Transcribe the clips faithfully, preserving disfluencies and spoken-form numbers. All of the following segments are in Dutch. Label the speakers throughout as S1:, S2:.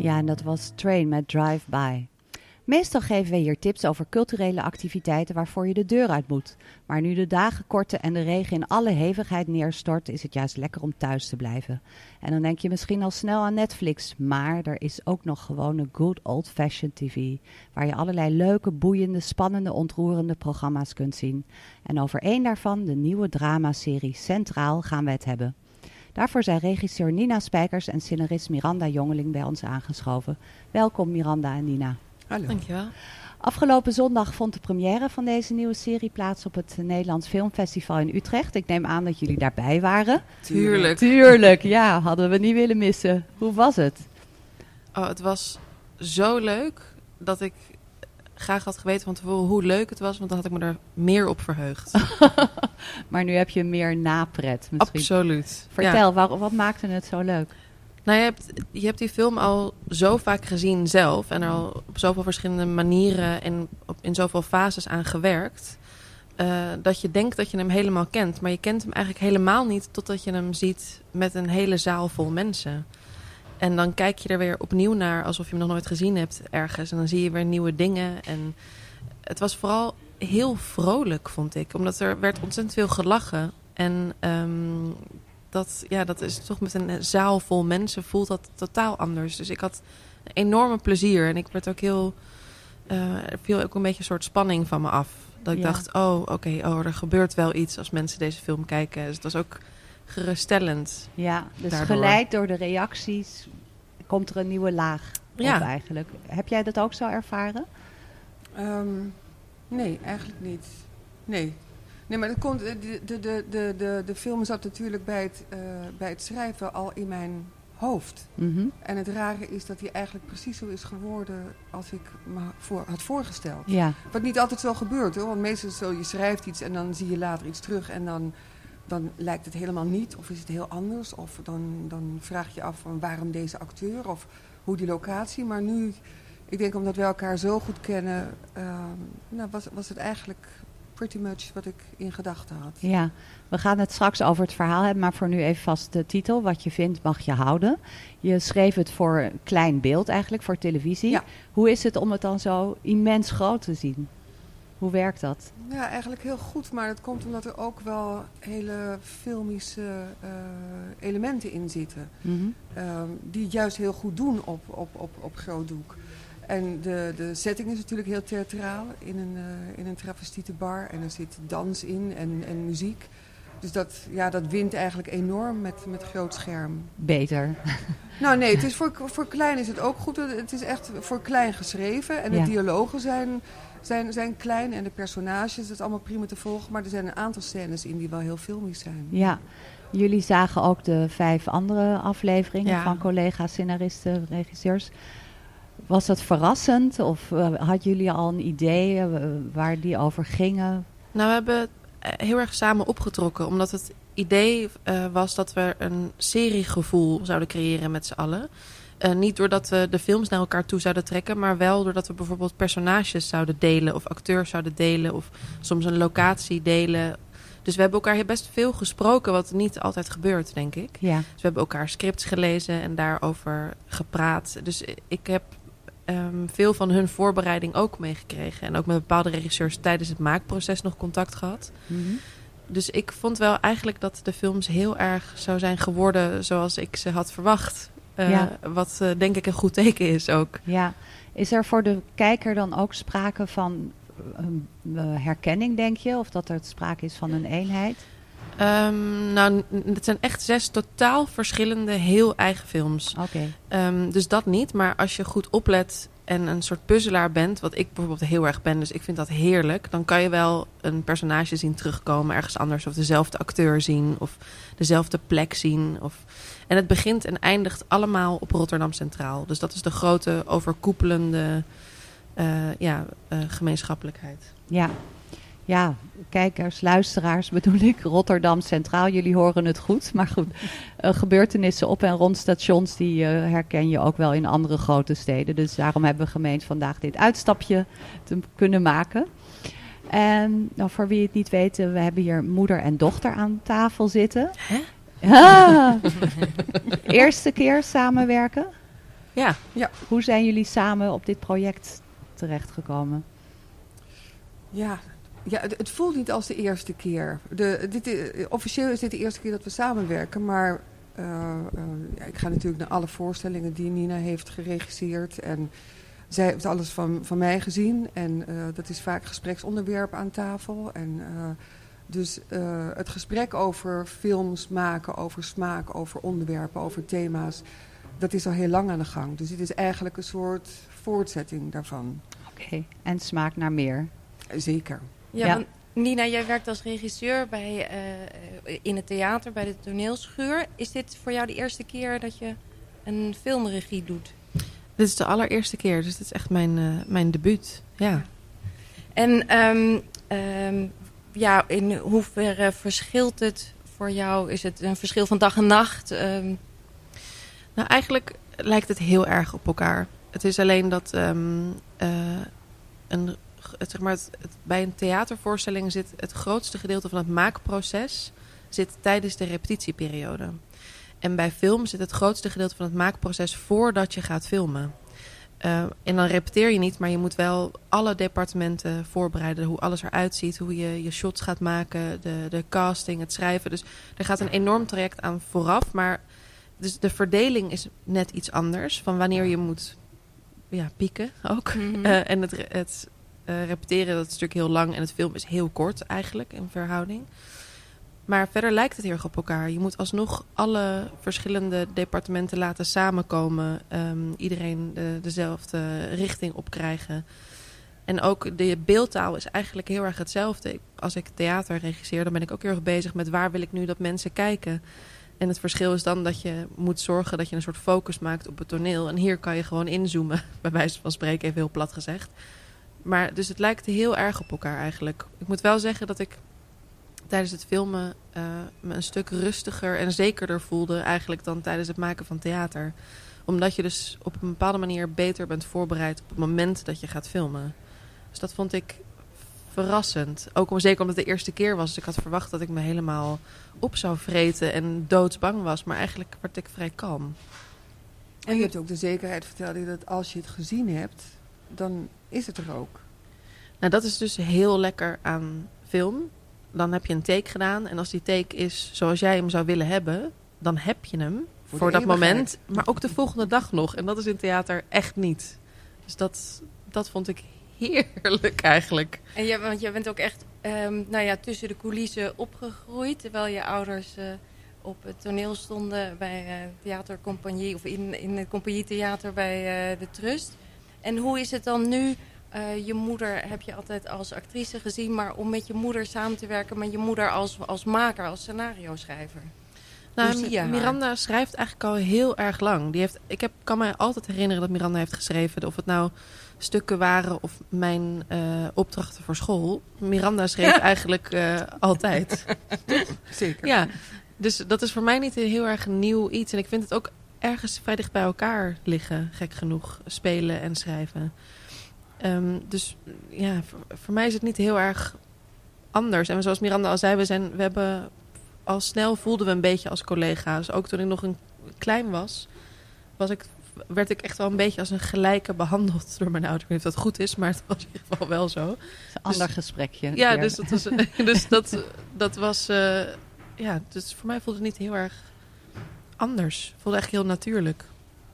S1: Ja, en dat was Train met Drive By. Meestal geven we hier tips over culturele activiteiten waarvoor je de deur uit moet. Maar nu de dagen korten en de regen in alle hevigheid neerstort, is het juist lekker om thuis te blijven. En dan denk je misschien al snel aan Netflix, maar er is ook nog gewone good old-fashioned T V, waar je allerlei leuke, boeiende, spannende, ontroerende programma's kunt zien. En over één daarvan, de nieuwe dramaserie Centraal, gaan we het hebben. Daarvoor zijn regisseur Nina Spijkers en scenarist Miranda Jongeling bij ons aangeschoven. Welkom Miranda en Nina.
S2: Hallo.
S3: Dankjewel.
S1: Afgelopen zondag vond de première van deze nieuwe serie plaats op het Nederlands Filmfestival in Utrecht. Ik neem aan dat jullie daarbij waren.
S3: Tuurlijk.
S1: Tuurlijk, ja. Hadden we niet willen missen. Hoe was het?
S3: Oh, het was zo leuk dat ik graag had geweten van tevoren hoe leuk het was. Want dan had ik me er meer op verheugd.
S1: Maar nu heb je meer napret misschien.
S3: Absoluut.
S1: Vertel,
S3: Ja.
S1: waar, wat maakte het zo leuk?
S3: Nou, je hebt, je hebt die film al zo vaak gezien zelf. En er al op zoveel verschillende manieren en op, in zoveel fases aan gewerkt. Uh, dat je denkt dat je hem helemaal kent. Maar je kent hem eigenlijk helemaal niet totdat je hem ziet met een hele zaal vol mensen. En dan kijk je er weer opnieuw naar alsof je hem nog nooit gezien hebt ergens. En dan zie je weer nieuwe dingen. En het was vooral heel vrolijk, vond ik. Omdat er werd ontzettend veel gelachen. En um, dat, ja, dat is toch met een zaal vol mensen voelt dat totaal anders. Dus ik had een enorme plezier. En ik werd ook heel... Uh, er viel ook een beetje een soort spanning van me af. Dat ik
S1: Ja.
S3: dacht, oh, oké, okay, oh, er gebeurt wel iets als mensen deze film kijken. Dus het was ook geruststellend.
S1: Ja, dus
S3: daardoor.
S1: geleid door de reacties komt er een nieuwe laag
S3: Ja.
S1: op eigenlijk. Heb jij dat ook zo ervaren?
S2: Um, nee, eigenlijk niet. Nee. Nee, maar dat komt, de, de, de, de, de, de film zat natuurlijk bij het, uh, bij het schrijven al in mijn hoofd.
S1: Mm-hmm.
S2: En het rare is dat hij eigenlijk precies zo is geworden als ik me voor, had voorgesteld.
S1: Ja.
S2: Wat niet altijd zo gebeurt, hoor. Want meestal is het zo, je schrijft iets en dan zie je later iets terug en dan, dan lijkt het helemaal niet. Of is het heel anders. Of dan, dan vraag je af van waarom deze acteur of hoe die locatie. Maar nu, ik denk omdat we elkaar zo goed kennen, uh, nou, was, was het eigenlijk pretty much wat ik in gedachten had.
S1: Ja, we gaan het straks over het verhaal hebben, maar voor nu even vast de titel. Wat je vindt mag je houden. Je schreef het voor klein beeld eigenlijk, voor televisie.
S2: Ja.
S1: Hoe is het om het dan zo immens groot te zien? Hoe werkt dat?
S2: Ja, eigenlijk heel goed, maar dat komt omdat er ook wel hele filmische uh, elementen in zitten.
S1: Mm-hmm.
S2: Uh, die het juist heel goed doen op, op, op, op groot doek. En de, de setting is natuurlijk heel theatraal in een, uh, in een travestietenbar. En er zit dans in en, en muziek. Dus dat, ja, dat wint eigenlijk enorm met, met groot scherm.
S1: Beter.
S2: Nou nee, het is voor, voor klein is het ook goed. Het is echt voor klein geschreven. En de
S1: Ja.
S2: dialogen zijn, zijn, zijn klein. En de personages, dat is allemaal prima te volgen. Maar er zijn een aantal scènes in die wel heel filmisch zijn.
S1: Ja. Jullie zagen ook de vijf andere afleveringen
S3: Ja.
S1: van collega's, scenaristen, regisseurs. Was dat verrassend of uh, hadden jullie al een idee uh, waar die over gingen?
S3: Nou, we hebben heel erg samen opgetrokken. Omdat het idee uh, was dat we een seriegevoel zouden creëren met z'n allen. Uh, niet doordat we de films naar elkaar toe zouden trekken, maar wel doordat we bijvoorbeeld personages zouden delen of acteurs zouden delen of soms een locatie delen. Dus we hebben elkaar best veel gesproken, wat niet altijd gebeurt, denk ik.
S1: Ja.
S3: Dus we hebben elkaar scripts gelezen en daarover gepraat. Dus ik heb um, veel van hun voorbereiding ook meegekregen. En ook met bepaalde regisseurs tijdens het maakproces nog contact gehad.
S1: Mm-hmm.
S3: Dus ik vond wel eigenlijk dat de films heel erg zo zijn geworden zoals ik ze had verwacht. Uh,
S1: Ja.
S3: Wat uh, denk ik een goed teken is ook.
S1: Ja. Is er voor de kijker dan ook sprake van um, uh, herkenning, denk je? Of dat er sprake is van een eenheid?
S3: Um, nou, n- het zijn echt zes totaal verschillende, heel eigen films.
S1: Oké.
S3: Okay. Um, dus dat niet. Maar als je goed oplet en een soort puzzelaar bent, wat ik bijvoorbeeld heel erg ben, dus ik vind dat heerlijk, dan kan je wel een personage zien terugkomen ergens anders, of dezelfde acteur zien, of dezelfde plek zien. Of... En het begint en eindigt allemaal op Rotterdam Centraal. Dus dat is de grote overkoepelende uh, ja, uh, gemeenschappelijkheid.
S1: Ja. Ja, kijkers, luisteraars bedoel ik, Rotterdam Centraal, jullie horen het goed. Maar goed, uh, gebeurtenissen op en rond stations, die uh, herken je ook wel in andere grote steden. Dus daarom hebben we gemeend vandaag dit uitstapje te kunnen maken. En nou, voor wie het niet weet, we hebben hier moeder en dochter aan tafel zitten.
S3: Hè?
S1: Ah, eerste keer samenwerken?
S3: Ja.
S2: Ja.
S1: Hoe zijn jullie samen op dit project terechtgekomen?
S2: Ja, ja het, het voelt niet als de eerste keer. De, dit, is- officieel is dit de eerste keer dat we samenwerken, maar uh, uh, ja, ik ga natuurlijk naar alle voorstellingen die Nina heeft geregisseerd. En zij heeft alles van, van mij gezien. En uh, dat is vaak gespreksonderwerp aan tafel. En, uh, dus uh, het gesprek over films maken, over smaak, over onderwerpen, over thema's, dat is al heel lang aan de gang. Dus dit is eigenlijk een soort voortzetting daarvan.
S1: Oké, okay. En smaak naar meer.
S2: Zeker.
S4: Ja,
S1: Ja.
S4: Want Nina, jij werkt als regisseur bij, uh, in het theater bij de toneelschuur. Is dit voor jou de eerste keer dat je een filmregie doet?
S3: Dit is de allereerste keer, dus dit is echt mijn, uh, mijn debuut. Ja.
S4: En um, um, ja, in hoeverre verschilt het voor jou? Is het een verschil van dag en nacht? Um...
S3: Nou, eigenlijk lijkt het heel erg op elkaar. Het is alleen dat um, uh, een, het, zeg maar het, het, bij een theatervoorstelling zit het grootste gedeelte van het maakproces zit tijdens de repetitieperiode. En bij film zit het grootste gedeelte van het maakproces voordat je gaat filmen. Uh, en dan repeteer je niet, maar je moet wel alle departementen voorbereiden. Hoe alles eruit ziet, hoe je je shots gaat maken, de, de casting, het schrijven. Dus er gaat een enorm traject aan vooraf. Maar dus de verdeling is net iets anders. Van wanneer je moet ja, pieken ook.
S4: Mm-hmm.
S3: Uh, en het, het uh, repeteren, dat is natuurlijk heel lang. En het filmen is heel kort eigenlijk in verhouding. Maar verder lijkt het heel erg op elkaar. Je moet alsnog alle verschillende departementen laten samenkomen. Um, iedereen de, dezelfde richting opkrijgen. En ook de beeldtaal is eigenlijk heel erg hetzelfde. Als ik theater regisseer, dan ben ik ook heel erg bezig met waar wil ik nu dat mensen kijken. En het verschil is dan dat je moet zorgen dat je een soort focus maakt op het toneel. En hier kan je gewoon inzoomen, bij wijze van spreken, even heel plat gezegd. Maar dus het lijkt heel erg op elkaar eigenlijk. Ik moet wel zeggen dat ik tijdens het filmen uh, me een stuk rustiger en zekerder voelde eigenlijk dan tijdens het maken van theater. Omdat je dus op een bepaalde manier beter bent voorbereid op het moment dat je gaat filmen. Dus dat vond ik verrassend. Ook om, zeker omdat het de eerste keer was. Dus ik had verwacht dat ik me helemaal op zou vreten en doodsbang was. Maar eigenlijk werd ik vrij kalm.
S2: En je hebt ook de zekerheid, vertelde je, dat als je het gezien hebt, dan is het er ook.
S3: Nou, dat is dus heel lekker aan film. Dan heb je een take gedaan. En als die take is zoals jij hem zou willen hebben, dan heb je hem voor, voor dat moment. Maar ook de volgende dag nog. En dat is in theater echt niet. Dus dat, dat vond ik heerlijk eigenlijk.
S4: En je, want jij bent ook echt um, nou ja, tussen de coulissen opgegroeid. Terwijl je ouders uh, op het toneel stonden bij uh, theatercompagnie. Of in, in het compagnietheater bij uh, de Trust. En hoe is het dan nu? Uh, je moeder heb je altijd als actrice gezien, maar om met je moeder samen te werken, met je moeder als, als maker, als scenario-schrijver.
S3: Nou, Miranda schrijft eigenlijk al heel erg lang. Die heeft, ik heb, kan me altijd herinneren dat Miranda heeft geschreven, of het nou stukken waren of mijn uh, opdrachten voor school. Miranda schreef eigenlijk uh, altijd.
S2: Zeker.
S3: Ja, dus dat is voor mij niet een heel erg nieuw iets. En ik vind het ook ergens vrij dicht bij elkaar liggen, gek genoeg, spelen en schrijven. Um, dus ja, voor, voor mij is het niet heel erg anders. En zoals Miranda al zei, we, zijn, we hebben al snel voelden we een beetje als collega's. Ook toen ik nog een klein was, was ik, werd ik echt wel een beetje als een gelijke behandeld door mijn ouders. Ik weet niet of dat goed is, maar het was in ieder geval wel zo.
S1: Dat is een ander dus, gesprekje.
S3: Ja, dus, dat, was, dus dat, dat was... Uh, ja, dus voor mij voelde het niet heel erg anders. Het voelde echt heel natuurlijk.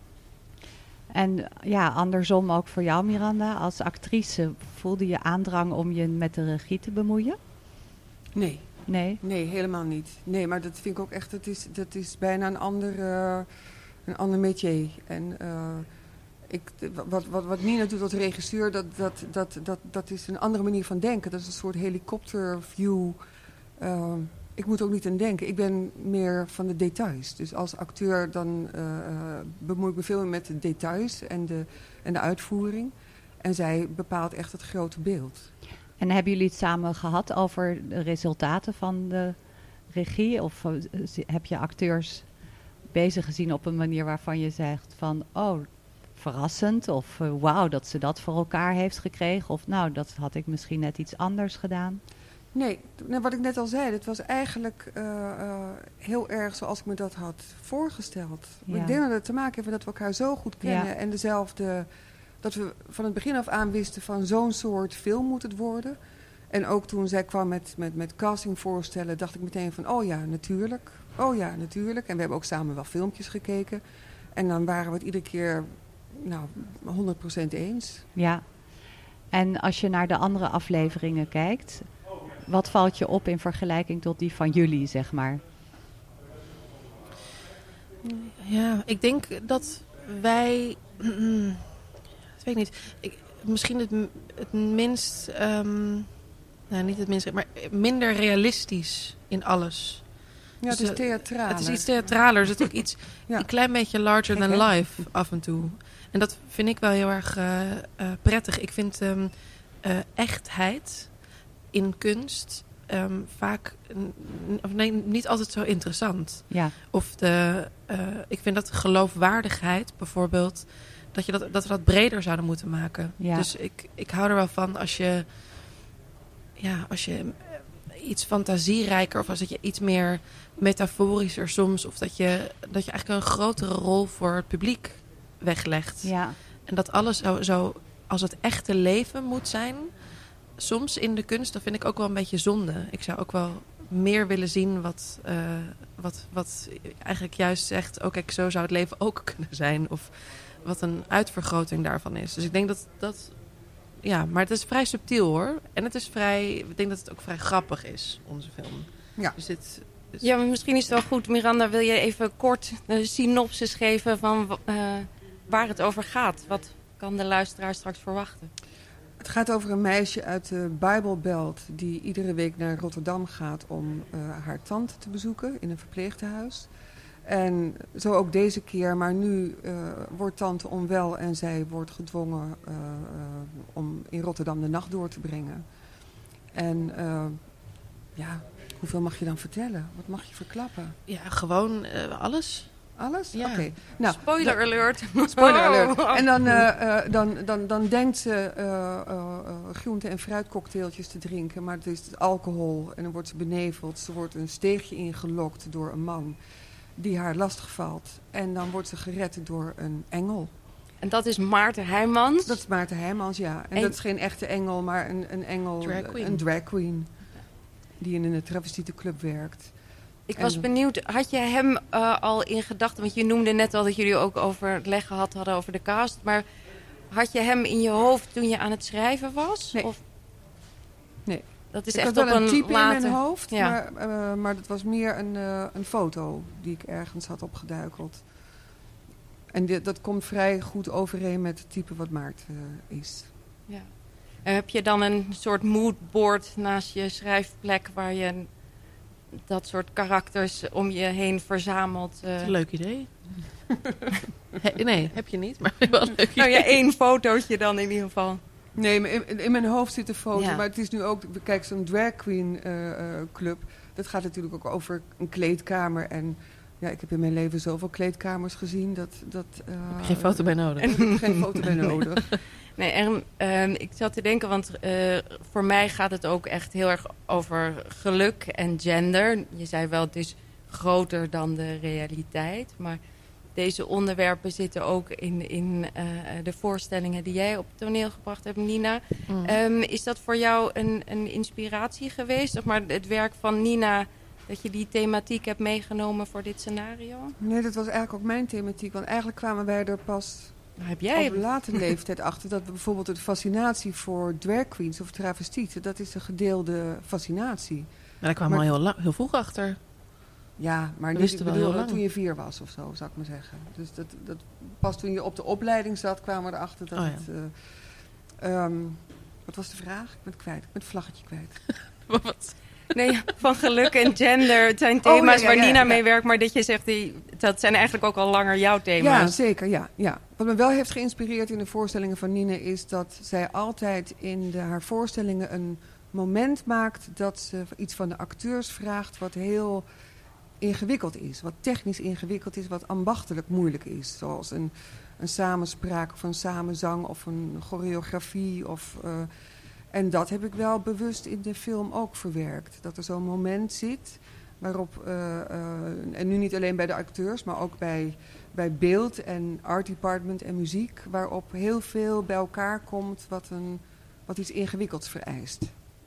S1: En ja, andersom ook voor jou, Miranda. Als actrice, voelde je aandrang om je met de regie te bemoeien?
S2: Nee.
S1: Nee?
S2: Nee, helemaal niet. Nee, maar dat vind ik ook echt, dat is, dat is bijna een ander, uh, een ander métier. En uh, ik, wat, wat, wat Nina doet als regisseur, dat, dat, dat, dat, dat is een andere manier van denken. Dat is een soort helikopterview. Uh, ik moet ook niet aan denken. Ik ben meer van de details. Dus als acteur dan uh, bemoei ik me veel meer met de details en de, en de uitvoering. En zij bepaalt echt het grote beeld.
S1: En hebben jullie het samen gehad over de resultaten van de regie? Of uh, heb je acteurs bezig gezien op een manier waarvan je zegt van... oh, verrassend. Of uh, wauw, dat ze dat voor elkaar heeft gekregen. Of nou, dat had ik misschien net iets anders gedaan.
S2: Nee, nou, wat ik net al zei, het was eigenlijk uh, uh, heel erg zoals ik me dat had voorgesteld.
S1: Ja.
S2: Ik denk dat het te maken heeft met dat we elkaar zo goed kennen.
S1: Ja.
S2: En dezelfde, dat we van het begin af aan wisten van zo'n soort film moet het worden. En ook toen zij kwam met, met, met castingvoorstellen, dacht ik meteen van, oh ja, natuurlijk. Oh ja, natuurlijk. En we hebben ook samen wel filmpjes gekeken. En dan waren we het iedere keer, nou, honderd procent eens.
S1: Ja. En als je naar de andere afleveringen kijkt, wat valt je op in vergelijking tot die van jullie, zeg maar?
S3: Ja, ik denk dat wij... ik weet niet. Ik, misschien het, het minst... Um, nou, niet het minst, maar minder realistisch in alles.
S2: Ja, het
S3: dus,
S2: is theatraler.
S3: Het is iets theatraler. Er zit ook iets
S2: ja.
S3: een klein beetje larger
S2: Kijk,
S3: than
S2: hè?
S3: life af en toe. En dat vind ik wel heel erg uh, uh, prettig. Ik vind um, uh, echtheid in kunst um, vaak... Of nee, niet altijd zo interessant.
S1: Ja.
S3: Of de... Uh, ik vind dat geloofwaardigheid bijvoorbeeld... Dat, je dat, dat we dat breder zouden moeten maken.
S1: Ja.
S3: Dus ik, ik hou er wel van als je... Ja, als je iets fantasierijker... Of als dat je iets meer metaforischer soms... Of dat je, dat je eigenlijk een grotere rol voor het publiek weglegt.
S1: Ja.
S3: En dat alles zo, zo als het echte leven moet zijn... Soms in de kunst, dat vind ik ook wel een beetje zonde. Ik zou ook wel meer willen zien wat, uh, wat, wat eigenlijk juist zegt... Oh kijk, zo zou het leven ook kunnen zijn. Of wat een uitvergroting daarvan is. Dus ik denk dat dat... Ja, maar het is vrij subtiel hoor. En het is vrij... Ik denk dat het ook vrij grappig is, onze film.
S2: Ja.
S3: Dus dit, dus...
S4: Ja, maar misschien is het wel goed. Miranda, wil je even kort een synopsis geven van uh, waar het over gaat? Wat kan de luisteraar straks verwachten?
S2: Het gaat over een meisje uit de Bible Belt die iedere week naar Rotterdam gaat om uh, haar tante te bezoeken in een verpleegtehuis. En zo ook deze keer, maar nu uh, wordt tante onwel en zij wordt gedwongen uh, uh, om in Rotterdam de nacht door te brengen. En uh, ja, hoeveel mag je dan vertellen? Wat mag je verklappen?
S3: Ja, gewoon uh, alles.
S2: Alles?
S3: Ja.
S2: Oké. Okay. Nou,
S4: spoiler
S2: dan,
S4: alert.
S2: Spoiler alert. En dan, uh, uh, dan, dan, dan denkt ze uh, uh, uh, groente- en fruitcocktailtjes te drinken, maar het is alcohol en dan wordt ze beneveld. Ze wordt een steegje ingelokt door een man die haar lastigvalt. En dan wordt ze gered door een engel.
S4: En dat is Maarten Heijmans?
S2: Dat is Maarten Heijmans, ja. En, en dat is geen echte engel, maar een, een engel,
S3: drag queen.
S2: een drag queen. Die in een travestietenclub werkt.
S4: Ik was benieuwd, had je hem uh, al in gedachten... want je noemde net al dat jullie ook overleg gehad hadden over de cast... maar had je hem in je hoofd toen je aan het schrijven was?
S2: Nee.
S4: Of?
S2: Nee.
S4: Dat is
S2: ik
S4: echt
S2: had wel
S4: op
S2: een type
S4: later...
S2: in mijn hoofd,
S4: ja.
S2: maar, uh, maar dat was meer een, uh, een foto die ik ergens had opgeduikeld. En dit, dat komt vrij goed overeen met het type wat Maarten uh, is.
S4: Ja. En heb je dan een soort moodboard naast je schrijfplek... waar je dat soort karakters om je heen verzamelt? Uh...
S3: Dat is een leuk idee. He, nee, heb je niet, maar wel een leuk idee.
S4: Nou ja, één fotootje dan in ieder geval.
S2: Nee, maar in, in mijn hoofd zit een foto.
S4: Ja.
S2: Maar het is nu ook... Kijk, zo'n drag queen uh, uh, club... dat gaat natuurlijk ook over een kleedkamer. En ja, ik heb in mijn leven zoveel kleedkamers gezien... dat... dat uh,
S3: heb je geen foto bij nodig.
S2: En heb ik geen foto bij nodig.
S4: Nee, en, uh, ik zat te denken, want uh, voor mij gaat het ook echt heel erg over geluk en gender. Je zei wel, het is groter dan de realiteit. Maar deze onderwerpen zitten ook in, in uh, de voorstellingen die jij op het toneel gebracht hebt, Nina. Mm. Um, is dat voor jou een, een inspiratie geweest? Zeg maar het werk van Nina, dat je die thematiek hebt meegenomen voor dit scenario?
S2: Nee, dat was eigenlijk ook mijn thematiek. Want eigenlijk kwamen wij er pas...
S4: Heb jij
S2: op een latere leeftijd achter dat we bijvoorbeeld de fascinatie voor drag queens of travestieten, dat is een gedeelde fascinatie.
S3: Maar daar kwamen we al heel, la- heel vroeg achter.
S2: Ja, maar
S3: we
S2: niet, ik
S3: wel
S2: bedoel,
S3: heel lang.
S2: toen je vier was of zo, zou ik maar zeggen. Dus dat, dat, pas toen je op de opleiding zat, kwamen we erachter dat
S3: oh, ja.
S2: het... Uh, um, wat was de vraag? Ik ben het kwijt. Ik ben het vlaggetje kwijt.
S3: Wat?
S4: Nee, van geluk en gender. Het zijn thema's
S2: oh, ja, ja,
S4: waar
S2: ja,
S4: Nina
S2: ja.
S4: mee werkt, maar dat je zegt, die, dat zijn eigenlijk ook al langer jouw thema's.
S2: Ja, zeker. Ja, ja. Wat me wel heeft geïnspireerd in de voorstellingen van Nina is dat zij altijd in de, haar voorstellingen een moment maakt dat ze iets van de acteurs vraagt wat heel ingewikkeld is. Wat technisch ingewikkeld is, wat ambachtelijk moeilijk is. Zoals een, een samenspraak of een samenzang of een choreografie of... Uh, En dat heb ik wel bewust in de film ook verwerkt. Dat er zo'n moment zit waarop, uh, uh, en nu niet alleen bij de acteurs, maar ook bij, bij beeld en art department en muziek, waarop heel veel bij elkaar komt wat, een, wat iets ingewikkelds vereist.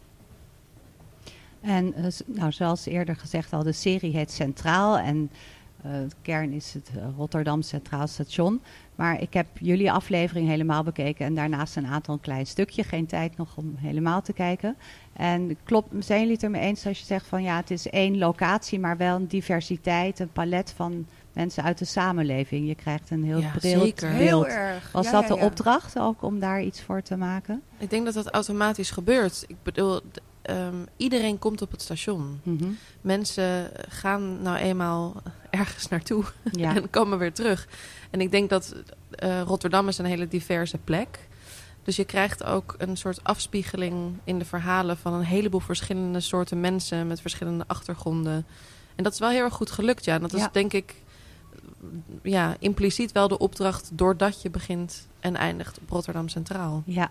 S1: En uh, nou, zoals eerder gezegd al, de serie heet Centraal en uh, de kern is het uh, Rotterdam Centraal Station. Maar ik heb jullie aflevering helemaal bekeken en daarnaast een aantal een klein stukje. Geen tijd nog om helemaal te kijken. En klopt, zijn jullie het ermee eens als je zegt van ja, het is één locatie, maar wel een diversiteit, een palet van mensen uit de samenleving. Je krijgt een heel
S3: Ja,
S1: breed
S3: zeker.
S1: beeld.
S2: Heel erg.
S1: Was
S2: Ja,
S1: dat
S2: ja,
S1: de
S2: ja.
S1: opdracht ook om daar iets voor te maken?
S3: Ik denk dat dat automatisch gebeurt. Ik bedoel, d- um, iedereen komt op het station.
S1: Mm-hmm.
S3: Mensen gaan nou eenmaal ergens naartoe
S1: Ja.
S3: en komen weer terug. En ik denk dat uh, Rotterdam is een hele diverse plek. Dus je krijgt ook een soort afspiegeling in de verhalen van een heleboel verschillende soorten mensen met verschillende achtergronden. En dat is wel heel erg goed gelukt, ja. Dat is
S1: Ja.
S3: denk ik ja, impliciet wel de opdracht doordat je begint en eindigt op Rotterdam Centraal.
S1: Ja.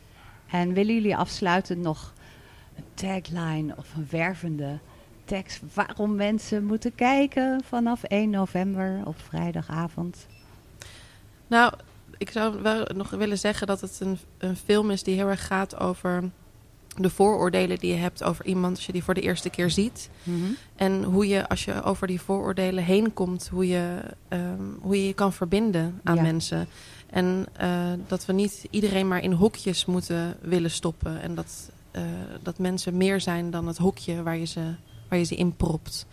S1: En willen jullie afsluitend nog een tagline of een wervende tekst waarom mensen moeten kijken vanaf één november op vrijdagavond?
S3: Nou, ik zou wel nog willen zeggen dat het een, een film is die heel erg gaat over de vooroordelen die je hebt over iemand als je die voor de eerste keer ziet.
S1: Mm-hmm.
S3: En hoe je, als je over die vooroordelen heen komt, hoe je um, hoe je, je kan verbinden aan
S1: Ja.
S3: mensen. En uh, dat we niet iedereen maar in hokjes moeten willen stoppen. En dat, uh, dat mensen meer zijn dan het hokje waar je ze, waar je ze in propt.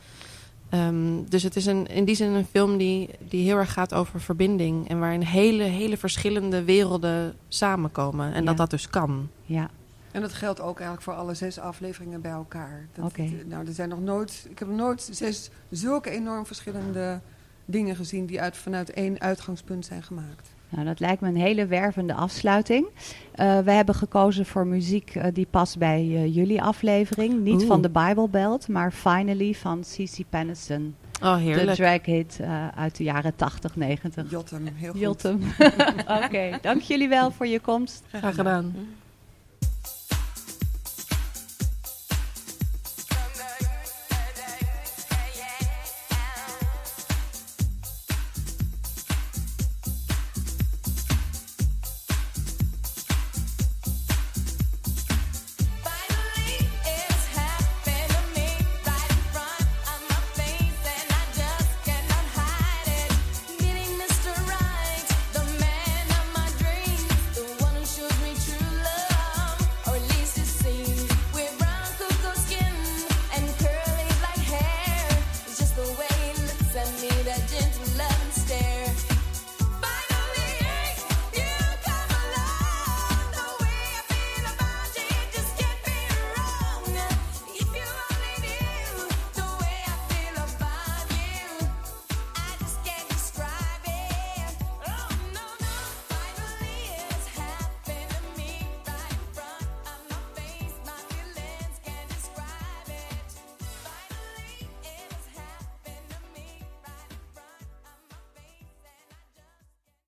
S3: Um, dus het is een, in die zin een film die, die heel erg gaat over verbinding. En waarin hele, hele verschillende werelden samenkomen. En
S1: Ja.
S3: dat dat dus kan.
S1: Ja.
S2: En dat geldt ook eigenlijk voor alle zes afleveringen bij elkaar. Dat,
S1: Oké.
S2: Nou, er zijn nog nooit, ik heb nog nooit zes zulke enorm verschillende dingen gezien die uit, vanuit één uitgangspunt zijn gemaakt.
S1: Nou, dat lijkt me een hele wervende afsluiting. Uh, we hebben gekozen voor muziek uh, die past bij uh, jullie aflevering. Niet
S3: Oeh.
S1: van de Bible Belt, maar Finally van Cici Pennison.
S3: Oh,
S1: De
S3: heerlijk.
S1: drag hit uh, uit de jaren tachtig, negentig.
S2: Jotem, heel goed.
S1: Jotem. Oké, okay, dank jullie wel voor je komst.
S3: Graag gedaan.